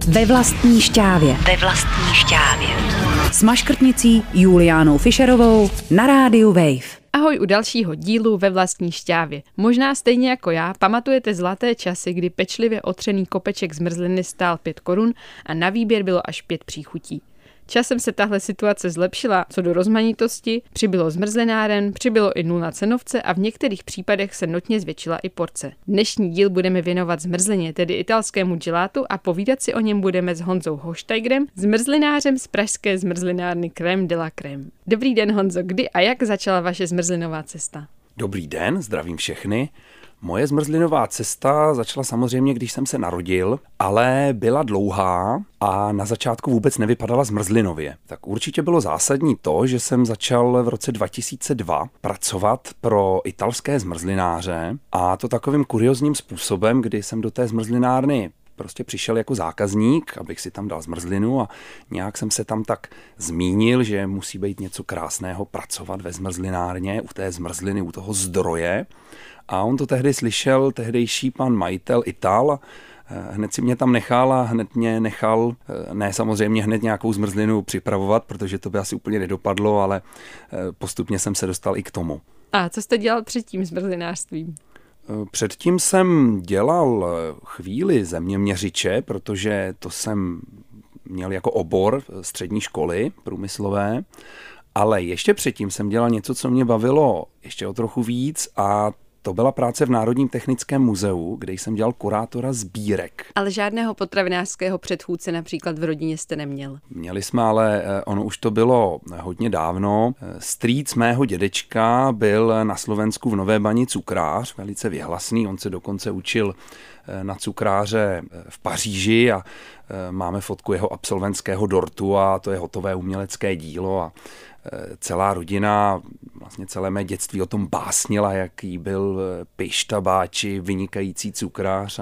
Ve vlastní šťávě. Ve vlastní šťávě. S maškrtnicí Juliánou Fischerovou na rádiu Wave. Ahoj u dalšího dílu Ve vlastní šťávě. Možná stejně jako já pamatujete zlaté časy, kdy pečlivě otřený kopeček zmrzliny stál 5 korun a na výběr bylo až 5 příchutí. Časem se tahle situace zlepšila co do rozmanitosti, přibylo zmrzlináren, přibylo i nul na cenovce a v některých případech se notně zvětšila i porce. Dnešní díl budeme věnovat zmrzlině, tedy italskému gelatu, a povídat si o něm budeme s Honzou Hošteigerem, zmrzlinářem z pražské zmrzlinárny Crème de la Crème. Dobrý den, Honzo, kdy a jak začala vaše zmrzlinová cesta? Dobrý den, zdravím všechny. Moje zmrzlinová cesta začala samozřejmě, když jsem se narodil, ale byla dlouhá a na začátku vůbec nevypadala zmrzlinově. Tak určitě bylo zásadní to, že jsem začal v roce 2002 pracovat pro italské zmrzlináře, a to takovým kuriózním způsobem, kdy jsem do té zmrzlinárny prostě přišel jako zákazník, abych si tam dal zmrzlinu, a nějak jsem se tam tak zmínil, že musí být něco krásného pracovat ve zmrzlinárně, u té zmrzliny, u toho zdroje. A on to tehdy slyšel, tehdejší pan majitel Ital, a hned si mě tam nechal a hned mě nechal, ne samozřejmě hned nějakou zmrzlinu připravovat, protože to by asi úplně nedopadlo, ale postupně jsem se dostal i k tomu. A co jste dělal před tím zmrzlinářstvím? Předtím jsem dělal chvíli zeměměřiče, protože to jsem měl jako obor střední školy průmyslové, ale ještě předtím jsem dělal něco, co mě bavilo ještě o trochu víc, a to byla práce v Národním technickém muzeu, kde jsem dělal kurátora sbírek. Ale žádného potravinářského předchůdce například v rodině jste neměl? Měli jsme, ale ono už to bylo hodně dávno. Strýc mého dědečka byl na Slovensku v Nové Bani cukrář, velice věhlasný, on se dokonce učil na cukráře v Paříži a máme fotku jeho absolventského dortu a to je hotové umělecké dílo, a celá rodina, vlastně celé mé dětství o tom básnila, jaký byl Pišta Báči, vynikající cukrář, a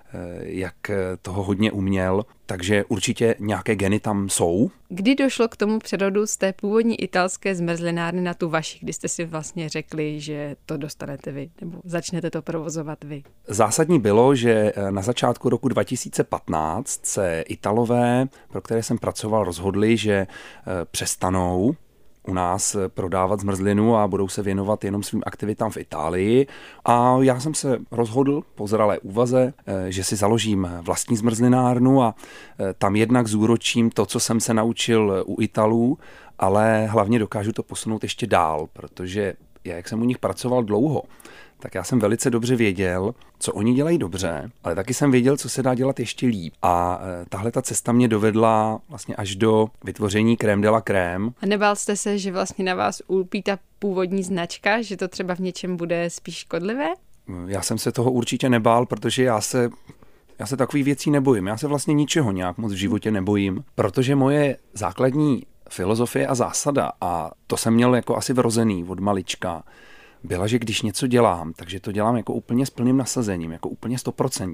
jak toho hodně uměl, takže určitě nějaké geny tam jsou. Kdy došlo k tomu přerodu z té původní italské zmrzlinárny na tu vaši, kdy jste si vlastně řekli, že to dostanete vy, nebo začnete to provozovat vy? Zásadní bylo, že na začátku roku 2015 se Italové, pro které jsem pracoval, rozhodli, že přestanou u nás prodávat zmrzlinu a budou se věnovat jenom svým aktivitám v Itálii. A já jsem se rozhodl po zralé úvaze, že si založím vlastní zmrzlinárnu a tam jednak zúročím to, co jsem se naučil u Italů, ale hlavně dokážu to posunout ještě dál, protože jak jsem u nich pracoval dlouho, tak já jsem velice dobře věděl, co oni dělají dobře, ale taky jsem věděl, co se dá dělat ještě líp. A tahle ta cesta mě dovedla vlastně až do vytvoření Crème de la Crème. A nebál jste se, že vlastně na vás ulpí ta původní značka, že to třeba v něčem bude spíš škodlivé? Já jsem se toho určitě nebál, protože já se takových věcí nebojím. Já se vlastně ničeho nějak moc v životě nebojím, protože moje základní filozofie a zásada, a to jsem měl jako asi vrozený od malička, byla, že když něco dělám, takže to dělám jako úplně s plným nasazením, jako úplně 100%.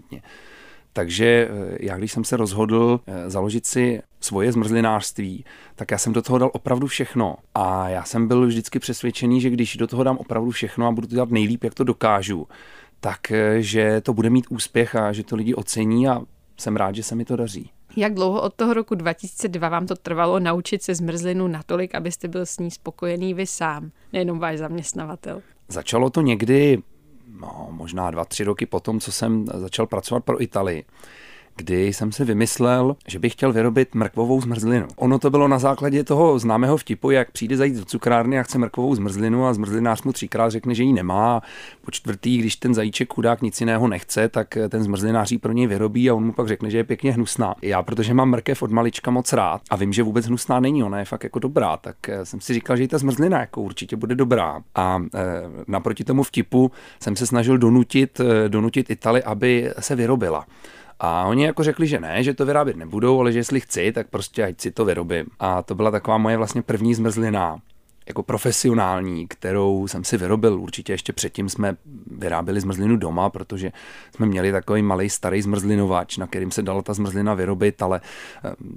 Takže já, když jsem se rozhodl založit si svoje zmrzlinářství, tak já jsem do toho dal opravdu všechno. A já jsem byl vždycky přesvědčený, že když do toho dám opravdu všechno a budu to dělat nejlíp, jak to dokážu, tak že to bude mít úspěch a že to lidi ocení, a jsem rád, že se mi to daří. Jak dlouho od toho roku 2002 vám to trvalo naučit se zmrzlinu natolik, abyste byl s ní spokojený vy sám, nejenom váš zaměstnavatel? Začalo to někdy, možná 2-3 roky potom, co jsem začal pracovat pro Itálii, kdy jsem si vymyslel, že bych chtěl vyrobit mrkvovou zmrzlinu. Ono to bylo na základě toho známého vtipu, jak přijde zajít do cukrárny a chce mrkvovou zmrzlinu a zmrzlinář mu 3krát řekne, že ji nemá. Po čtvrtý, když ten zajíček chudák nic jiného nechce, tak ten zmrzlinář ji pro něj vyrobí a on mu pak řekne, že je pěkně hnusná. Já, protože mám mrkev od malička moc rád a vím, že vůbec hnusná není, ona je fakt jako dobrá, tak jsem si říkal, že i ta zmrzlina jako určitě bude dobrá. A naproti tomu vtipu jsem se snažil donutit Itali, aby se vyrobila. A oni jako řekli, že ne, že to vyrábět nebudou, ale že jestli chci, tak prostě ať si to vyrobím. A to byla taková moje vlastně první zmrzlina, jako profesionální, kterou jsem si vyrobil. Určitě ještě předtím jsme vyráběli zmrzlinu doma, protože jsme měli takový malý starý zmrzlinovač, na kterým se dala ta zmrzlina vyrobit, ale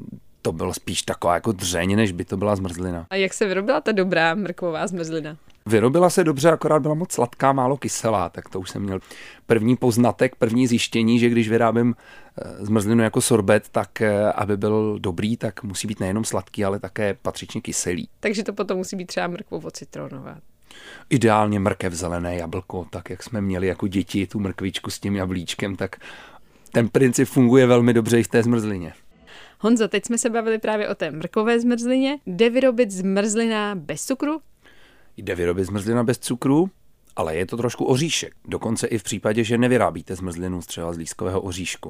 to bylo spíš taková jako dřeň, než by to byla zmrzlina. A jak se vyrobila ta dobrá mrkvová zmrzlina? Vyrobila se dobře, akorát byla moc sladká, málo kyselá, tak to už jsem měl první poznatek, první zjištění, že když vyrábím zmrzlinu jako sorbet, tak aby byl dobrý, tak musí být nejenom sladký, ale také patřičně kyselý. Takže to potom musí být třeba mrkvovo-citronová. Ideálně mrkev, zelené jablko, tak jak jsme měli jako děti tu mrkvičku s tím jablíčkem, tak ten princip funguje velmi dobře i v té zmrzlině. Honzo, teď jsme se bavili právě o té mrkvové zmrzlině. Jde vyrobit zmrzlina bez cukru? Jde vyrobit zmrzlina bez cukru, ale je to trošku oříšek. Dokonce i v případě, že nevyrábíte zmrzlinu třeba z lískového oříšku.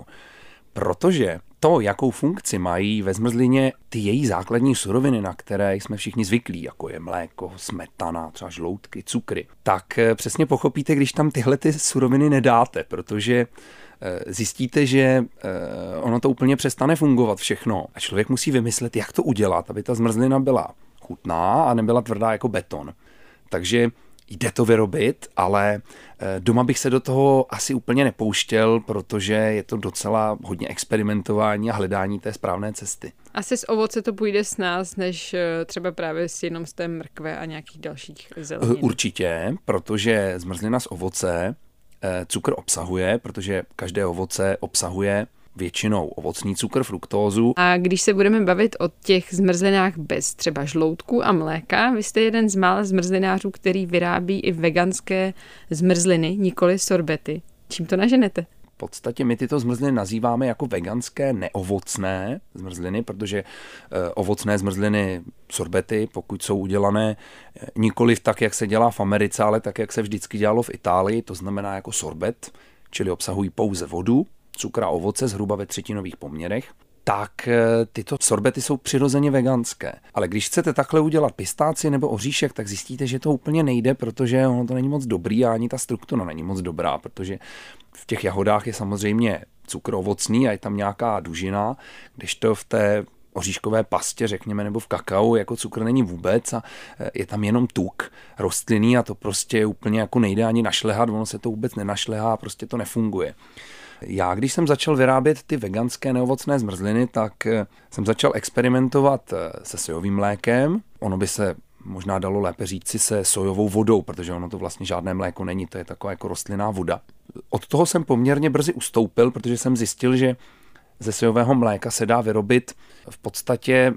Protože to, jakou funkci mají ve zmrzlině ty její základní suroviny, na které jsme všichni zvyklí, jako je mléko, smetana, třeba žloutky, cukry, tak přesně pochopíte, když tam tyhle ty suroviny nedáte, protože zjistíte, že ono to úplně přestane fungovat všechno a člověk musí vymyslet, jak to udělat, aby ta zmrzlina byla chutná a nebyla tvrdá jako beton. Takže jde to vyrobit, ale doma bych se do toho asi úplně nepouštěl, protože je to docela hodně experimentování a hledání té správné cesty. Asi z ovoce to půjde s nás, než třeba právě jenom z té mrkve a nějakých dalších zelenin. Určitě, protože zmrzlina z ovoce cukr obsahuje, protože každé ovoce obsahuje většinou ovocný cukr, fruktózu. A když se budeme bavit o těch zmrzlinách bez třeba žloutku a mléka, vy jste jeden z mála zmrzlinářů, který vyrábí i veganské zmrzliny, nikoli sorbety. Čím to naženete? V podstatě my tyto zmrzliny nazýváme jako veganské neovocné zmrzliny, protože ovocné zmrzliny, sorbety, pokud jsou udělané nikoliv tak, jak se dělá v Americe, ale tak, jak se vždycky dělalo v Itálii, to znamená jako sorbet, čili obsahují pouze vodu, cukr a ovoce zhruba ve třetinových poměrech, tak tyto sorbety jsou přirozeně veganské. Ale když chcete takhle udělat pistáci nebo oříšek, tak zjistíte, že to úplně nejde, protože ono to není moc dobrý a ani ta struktura není moc dobrá, protože v těch jahodách je samozřejmě cukr ovocný a je tam nějaká dužina, kdežto v té oříškové pastě, řekněme, nebo v kakao, jako cukr není vůbec a je tam jenom tuk rostlinný a to prostě úplně jako nejde ani našlehat, ono se to vůbec nenašlehá a prostě to nefunguje. Já, když jsem začal vyrábět ty veganské neovocné zmrzliny, tak jsem začal experimentovat se sojovým mlékem. Ono by se možná dalo lépe říci se sojovou vodou, protože ono to vlastně žádné mléko není, to je taková jako rostlinná voda. Od toho jsem poměrně brzy ustoupil, protože jsem zjistil, že ze sojového mléka se dá vyrobit v podstatě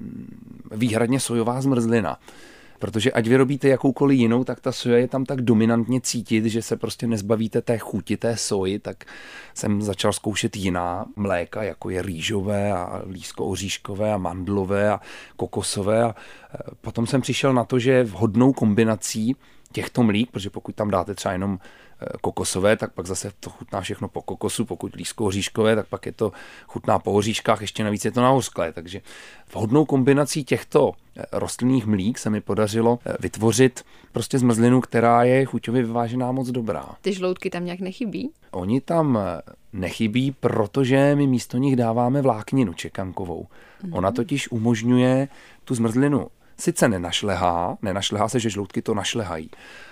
výhradně sojová zmrzlina. Protože ať vyrobíte jakoukoliv jinou, tak ta soja je tam tak dominantně cítit, že se prostě nezbavíte té chuti, té soji, tak jsem začal zkoušet jiná mléka, jako je rýžové a lísko-oříškové a mandlové a kokosové. A potom jsem přišel na to, že vhodnou kombinací těchto mlík, protože pokud tam dáte třeba jenom kokosové, tak pak zase to chutná všechno po kokosu, pokud lísko-oříškové, tak pak je to chutná po oříškách, ještě navíc je to nahořklé. Takže vhodnou kombinací těchto rostlinných mlík se mi podařilo vytvořit prostě zmrzlinu, která je chuťově vyvážená moc dobrá. Ty žloutky tam nějak nechybí? Oni tam nechybí, protože my místo nich dáváme vlákninu čekankovou. Ona totiž umožňuje tu zmrzlinu, sice nenašlehá se, že žloutky to našlehají,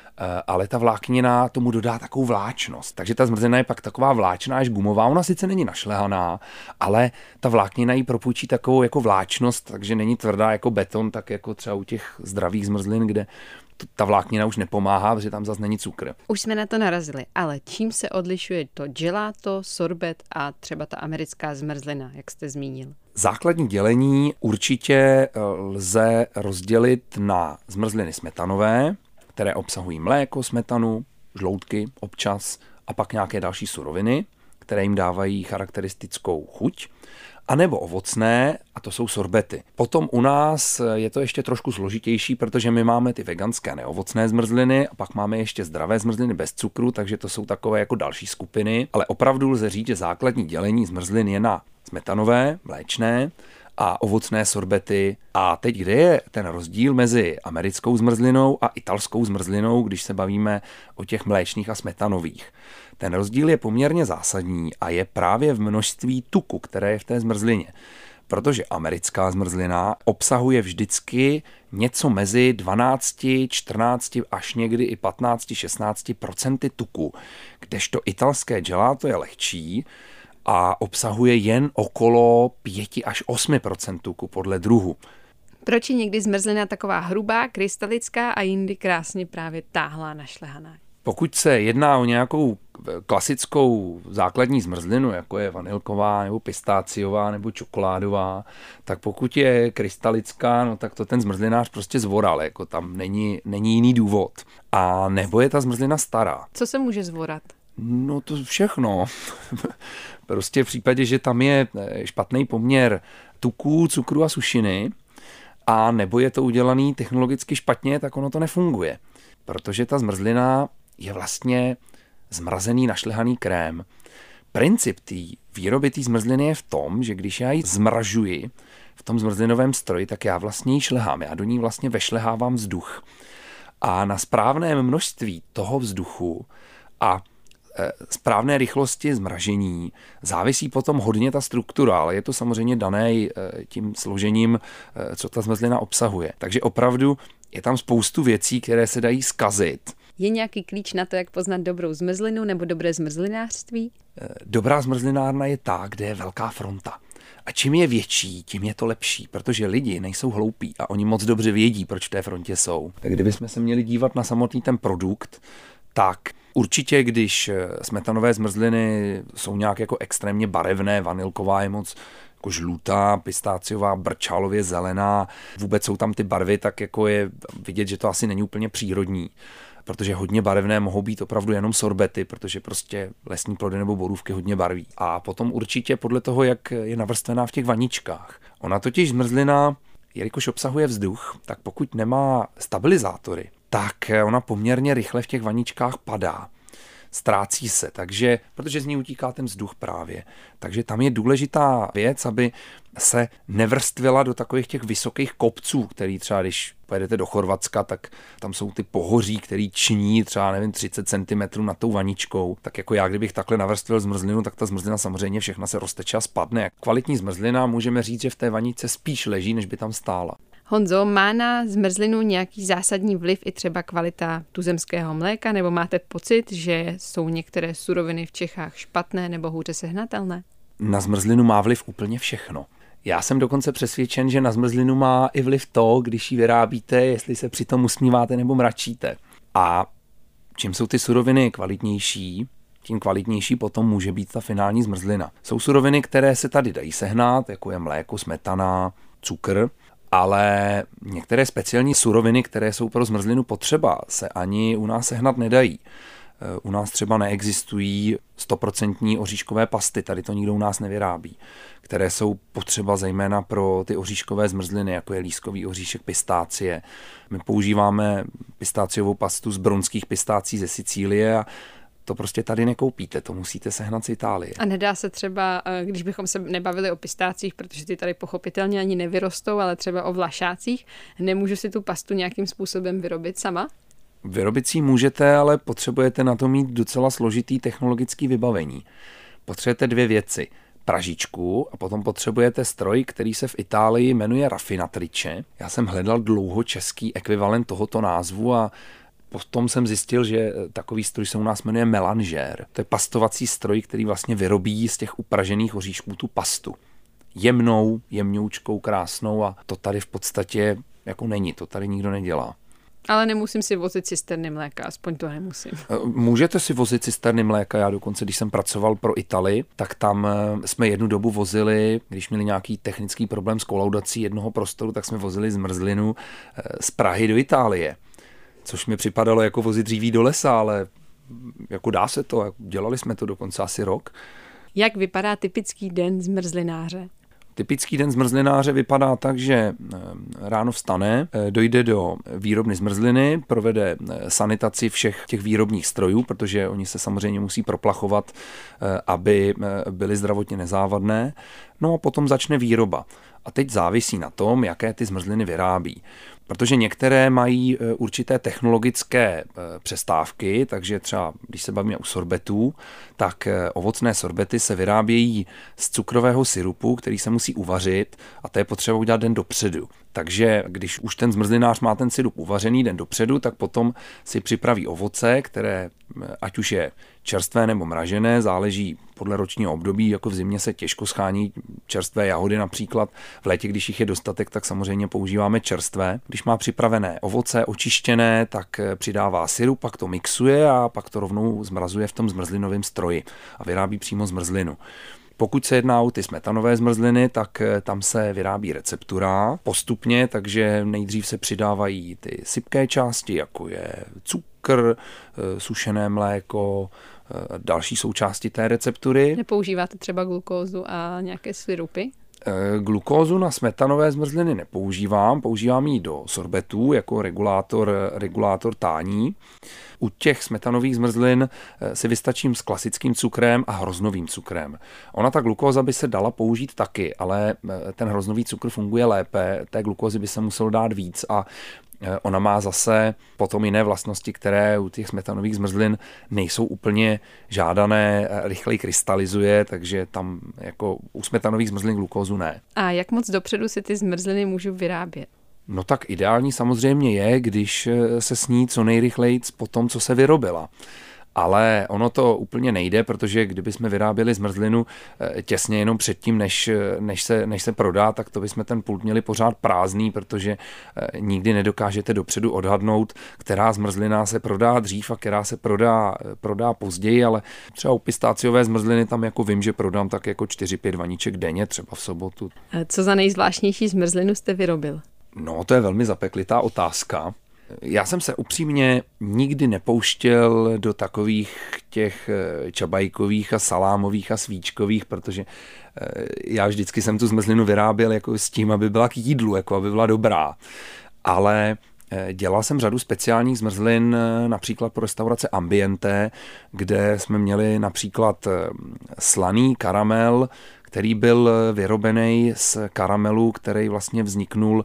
ale ta vláknina tomu dodá takovou vláčnost. Takže ta zmrzlina je pak taková vláčná až gumová. Ona sice není našlehaná, ale ta vláknina jí propůjčí takovou jako vláčnost, takže není tvrdá jako beton, tak jako třeba u těch zdravých zmrzlin, kde ta vláknina už nepomáhá, protože tam zase není cukr. Už jsme na to narazili, ale čím se odlišuje to gelato, sorbet a třeba ta americká zmrzlina, jak jste zmínil? Základní dělení určitě lze rozdělit na zmrzliny smetanové, které obsahují mléko, smetanu, žloutky občas a pak nějaké další suroviny, které jim dávají charakteristickou chuť, anebo ovocné, a to jsou sorbety. Potom u nás je to ještě trošku složitější, protože my máme ty veganské neovocné zmrzliny a pak máme ještě zdravé zmrzliny bez cukru, takže to jsou takové jako další skupiny, ale opravdu lze říct, že základní dělení zmrzlin je na smetanové, mléčné a ovocné sorbety. A teď kde je ten rozdíl mezi americkou zmrzlinou a italskou zmrzlinou, když se bavíme o těch mléčných a smetanových? Ten rozdíl je poměrně zásadní a je právě v množství tuku, které je v té zmrzlině. Protože americká zmrzlina obsahuje vždycky něco mezi 12, 14 až někdy i 15, 16% tuku, kdežto italské gelato je lehčí a obsahuje jen okolo 5 až 8% tuku podle druhu. Proč je někdy zmrzlina taková hrubá, krystalická a jindy krásně právě táhlá, našlehaná? Pokud se jedná o nějakou klasickou základní zmrzlinu, jako je vanilková, nebo pistáciová, nebo čokoládová, tak pokud je krystalická, no tak to ten zmrzlinář prostě zvoral, jako tam není jiný důvod. A nebo je ta zmrzlina stará. Co se může zvorat? No to všechno. Prostě v případě, že tam je špatný poměr tuků, cukru a sušiny, a nebo je to udělaný technologicky špatně, tak ono to nefunguje. Protože ta zmrzlina je vlastně zmrazený našlehaný krém. Princip té výroby té zmrzliny je v tom, že když já ji zmražuji v tom zmrzlinovém stroji, tak já vlastně ji šlehám. Já do ní vlastně vešlehávám vzduch. A na správném množství toho vzduchu a správné rychlosti zmražení závisí potom hodně ta struktura, ale je to samozřejmě dané tím složením, co ta zmrzlina obsahuje. Takže opravdu je tam spoustu věcí, které se dají zkazit. Je nějaký klíč na to, jak poznat dobrou zmrzlinu nebo dobré zmrzlinářství? Dobrá zmrzlinárna je ta, kde je velká fronta. A čím je větší, tím je to lepší, protože lidi nejsou hloupí a oni moc dobře vědí, proč v té frontě jsou. Tak kdybychom se měli dívat na samotný ten produkt, tak určitě, když smetanové zmrzliny jsou nějak jako extrémně barevné, vanilková je moc jako žlutá, pistáciová, brčálově zelená, vůbec jsou tam ty barvy, tak jako je vidět, že to asi není úplně přírodní. Protože hodně barevné mohou být opravdu jenom sorbety, protože prostě lesní plody nebo borůvky hodně barví. A potom určitě podle toho, jak je navrstvená v těch vaničkách. Ona totiž zmrzlina, jelikož obsahuje vzduch, tak pokud nemá stabilizátory, tak ona poměrně rychle v těch vaničkách padá. Ztrácí se, takže, protože z ní utíká ten vzduch právě. Takže tam je důležitá věc, aby se nevrstvila do takových těch vysokých kopců, který třeba, když pojedete do Chorvatska, tak tam jsou ty pohoří, který činí třeba, nevím, 30 cm nad tou vaničkou. Tak jako já, kdybych takhle navrstvil zmrzlinu, tak ta zmrzlina samozřejmě všechna se rozteče a spadne. Kvalitní zmrzlina můžeme říct, že v té vaničce spíš leží, než by tam stála. Honzo, má na zmrzlinu nějaký zásadní vliv i třeba kvalita tuzemského mléka, nebo máte pocit, že jsou některé suroviny v Čechách špatné nebo hůře sehnatelné? Na zmrzlinu má vliv úplně všechno. Já jsem dokonce přesvědčen, že na zmrzlinu má i vliv to, když ji vyrábíte, jestli se přitom usmíváte nebo mračíte. A čím jsou ty suroviny kvalitnější, tím kvalitnější potom může být ta finální zmrzlina. Jsou suroviny, které se tady dají sehnat, jako je mléko, smetana, cukr, ale některé speciální suroviny, které jsou pro zmrzlinu potřeba, se ani u nás sehnat nedají. U nás třeba neexistují 100% oříškové pasty, tady to nikdo u nás nevyrábí, které jsou potřeba zejména pro ty oříškové zmrzliny, jako je lískový oříšek, pistácie. My používáme pistáciovou pastu z bronských pistácí ze Sicílie a to prostě tady nekoupíte, to musíte sehnat z Itálie. A nedá se třeba, když bychom se nebavili o pistácích, protože ty tady pochopitelně ani nevyrostou, ale třeba o vlašácích, nemůžu si tu pastu nějakým způsobem vyrobit sama? Vyrobit si můžete, ale potřebujete na to mít docela složitý technologický vybavení. Potřebujete dvě věci. Pražičku a potom potřebujete stroj, který se v Itálii jmenuje raffinatrice. Já jsem hledal dlouho český ekvivalent tohoto názvu a potom jsem zjistil, že takový stroj se u nás jmenuje melanger. To je pastovací stroj, který vlastně vyrobí z těch upražených oříšků tu pastu. Jemnou, jemňoučkou, krásnou a to tady v podstatě jako není, to tady nikdo nedělá. Ale nemusím si vozit cisterny mléka, aspoň to nemusím. Můžete si vozit cisterny mléka, já dokonce, když jsem pracoval pro Italii, tak tam jsme jednu dobu vozili, když měli nějaký technický problém s kolaudací jednoho prostoru, tak jsme vozili zmrzlinu z Prahy do Itálie. Což mi připadalo jako vozit dříví do lesa, ale jako dá se to, dělali jsme to dokonce asi rok. Jak vypadá typický den zmrzlináře? Typický den zmrzlináře vypadá tak, že ráno vstane, dojde do výrobny zmrzliny, provede sanitaci všech těch výrobních strojů, protože oni se samozřejmě musí proplachovat, aby byly zdravotně nezávadné. No a potom začne výroba. A teď závisí na tom, jaké ty zmrzliny vyrábí. protože některé mají určité technologické přestávky, takže třeba, když se bavíme u sorbetů, tak ovocné sorbety se vyrábějí z cukrového syrupu, který se musí uvařit a to je potřeba udělat den dopředu. Takže když už ten zmrzlinář má ten syrup uvařený den dopředu, tak potom si připraví ovoce, které ať už je čerstvé nebo mražené, záleží podle ročního období, jako v zimě se těžko schání čerstvé jahody například, v létě, když jich je dostatek, tak samozřejmě používáme čerstvé. Když má připravené ovoce očištěné, tak přidává syrup, pak to mixuje a pak to rovnou zmrazuje v tom zmrzlinovém stroji a vyrábí přímo zmrzlinu. Pokud se jedná o ty smetanové zmrzliny, tak tam se vyrábí receptura postupně, takže nejdřív se přidávají ty sypké části, jako je cukr, sušené mléko, další součásti té receptury. Nepoužíváte třeba glukózu a nějaké syrupy? Glukózu na smetanové zmrzliny používám ji do sorbetů jako regulátor tání. U těch smetanových zmrzlin si vystačím s klasickým cukrem a hroznovým cukrem. Ona ta glukóza by se dala použít taky, ale ten hroznový cukr funguje lépe, té glukózy by se muselo dát víc a ona má zase potom jiné vlastnosti, které u těch smetanových zmrzlin nejsou úplně žádané, rychleji krystalizuje, takže tam jako u smetanových zmrzlin glukózu ne. A jak moc dopředu si ty zmrzliny můžu vyrábět? No tak ideální samozřejmě je, když se sní co nejrychleji po tom, co se vyrobila. Ale ono to úplně nejde, protože kdyby jsme vyráběli zmrzlinu těsně jenom předtím, než se prodá, tak to bychom ten pult měli pořád prázdný, protože nikdy nedokážete dopředu odhadnout, která zmrzlina se prodá dřív a která se prodá později, ale třeba u pistáciové zmrzliny tam jako vím, že prodám tak jako 4-5 vaníček denně, třeba v sobotu. Co za nejzvláštnější zmrzlinu jste vyrobil? No, to je velmi zapeklitá otázka. Já jsem se upřímně nikdy nepouštěl do takových těch čabajkových a salámových a svíčkových, protože já vždycky jsem tu zmrzlinu vyráběl jako s tím, aby byla k jídlu, jako aby byla dobrá. Ale dělal jsem řadu speciálních zmrzlin, například pro restaurace Ambiente, kde jsme měli například slaný karamel, který byl vyrobený z karamelu, který vlastně vzniknul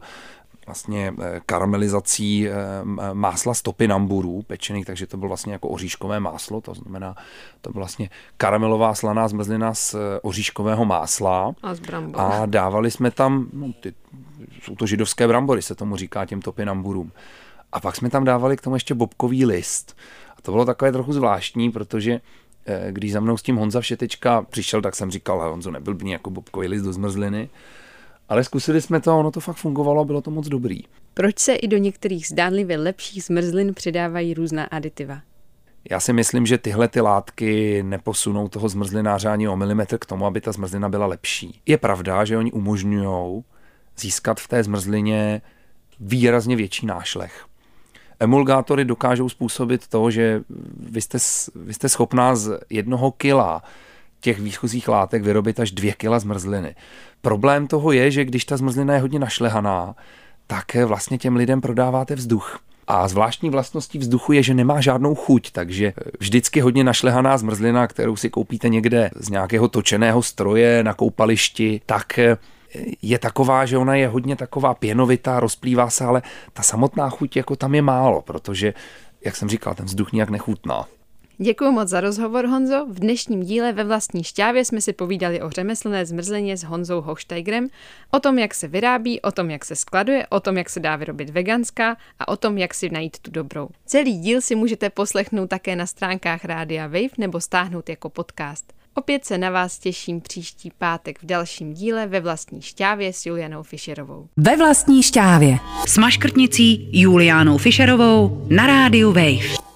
karamelizací másla z topinamburů pečených, takže to bylo vlastně jako oříškové máslo, to znamená, to byla vlastně karamelová slaná zmrzlina z oříškového másla. A z brambor. A dávali jsme tam, jsou to židovské brambory, se tomu říká těm topinamburům. A pak jsme tam dávali k tomu ještě bobkový list. A to bylo takové trochu zvláštní, protože když za mnou s tím Honza Všetečka přišel, tak jsem říkal, Honzo, neblbni jako bobkový list do zmrzliny. Ale zkusili jsme to a ono to fakt fungovalo a bylo to moc dobrý. Proč se i do některých zdánlivě lepších zmrzlin přidávají různá aditiva? Já si myslím, že tyhle ty látky neposunou toho zmrzlináře ani o milimetr k tomu, aby ta zmrzlina byla lepší. Je pravda, že oni umožňují získat v té zmrzlině výrazně větší nášlech. Emulgátory dokážou způsobit to, že vy jste schopná z 1 kila těch výchozích látek vyrobit až 2 kila zmrzliny. Problém toho je, že když ta zmrzlina je hodně našlehaná, tak vlastně těm lidem prodáváte vzduch. A zvláštní vlastností vzduchu je, že nemá žádnou chuť, takže vždycky hodně našlehaná zmrzlina, kterou si koupíte někde z nějakého točeného stroje na koupališti, tak je taková, že ona je hodně taková pěnovitá, rozplývá se, ale ta samotná chuť jako tam je málo, protože, jak jsem říkal, ten vzduch nijak nechutná. Děkuji moc za rozhovor, Honzo. V dnešním díle Ve vlastní šťávě jsme si povídali o řemeslné zmrzlině s Honzou Hochsteigerem, o tom, jak se vyrábí, o tom, jak se skladuje, o tom, jak se dá vyrobit veganská a o tom, jak si najít tu dobrou. Celý díl si můžete poslechnout také na stránkách Rádia Wave nebo stáhnout jako podcast. Opět se na vás těším příští pátek v dalším díle Ve vlastní šťávě s Julianou Fischerovou. Ve vlastní šťávě s maškrtnicí Julianou Fischerovou na rádiu Wave.